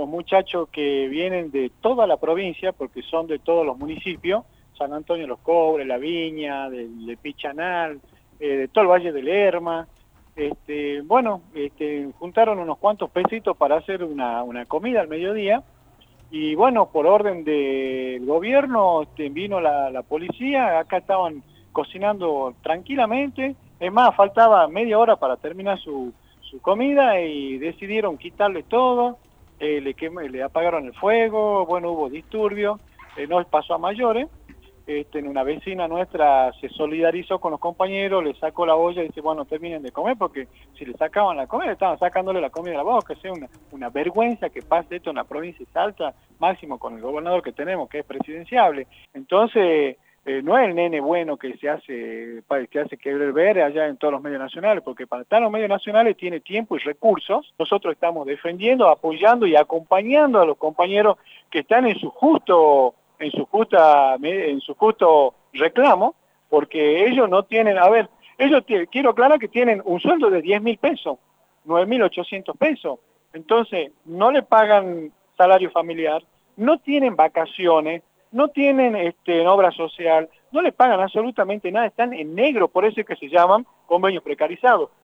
unos muchachos que vienen de toda la provincia, porque son de todos los municipios, San Antonio de los Cobres, La Viña, de Pichanal, de todo el Valle del Lerma. Juntaron unos cuantos pesitos para hacer una comida al mediodía, y bueno, por orden del gobierno vino la policía. Acá estaban cocinando tranquilamente, es más, faltaba media hora para terminar su comida y decidieron quitarle todo. Le apagaron el fuego, bueno, hubo disturbios, no pasó a mayores. Una vecina nuestra se solidarizó con los compañeros, le sacó la olla y dice, bueno, terminen de comer, porque si le sacaban la comida, estaban sacándole la comida de la boca. Es una vergüenza que pase esto en la provincia de Salta, máximo con el gobernador que tenemos, que es presidenciable. Entonces, no es el nene bueno que se hace querer ver allá en todos los medios nacionales, porque para estar en los medios nacionales tiene tiempo y recursos. Nosotros estamos defendiendo, apoyando y acompañando a los compañeros que están en su justo reclamo, porque ellos no tienen, quiero aclarar que tienen un sueldo de 10.000 pesos, 9.800 pesos, entonces no le pagan salario familiar, no tienen vacaciones, no tienen obra social, no les pagan absolutamente nada, están en negro, por eso es que se llaman convenios precarizados.